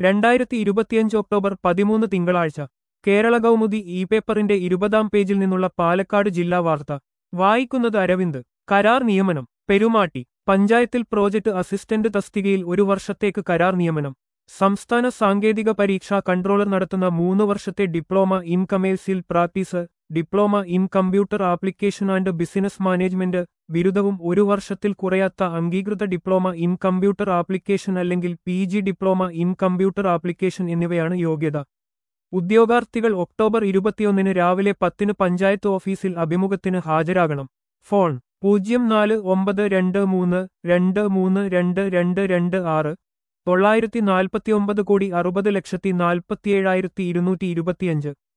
2025 October 13 തിങ്കളാഴ്ച കേരള കൗമുദി പേപ്പറിന്റെ 20-ാം പേജിൽ നിന്നുള്ള പാലക്കാട് ജില്ലാ വാർത്ത വായിക്കുന്നത് അരവിന്ദ്. കരാർ നിയമനം പെരുമാട്ടി. പഞ്ചായത്തിൽ പ്രോജക്ട് അസിസ്റ്റന്റ് തസ്തികയിൽ 1 വർഷത്തേക്ക് കരാർ നിയമനം. സംസ്ഥാന സാങ്കേതിക പരീക്ഷാ കൺട്രോളർ നടത്തുന്ന 3 വർഷത്തെ diploma in commercial practice, diploma in computer application and business management ബിരുദവും 1 വർഷത്തിൽ കുറയാത്ത അംഗീകൃത ഡിപ്ലോമ ഇൻ കമ്പ്യൂട്ടർ ആപ്ലിക്കേഷൻ അല്ലെങ്കിൽ PG diploma in computer application എന്നിവയാണ് യോഗ്യത. ഉദ്യോഗാർത്ഥികൾ ഒക്ടോബർ 21 രാവിലെ 10 പഞ്ചായത്ത് ഓഫീസിൽ അഭിമുഖത്തിന് ഹാജരാകണം. ഫോൺ 0453232226 949 60,40,47,225.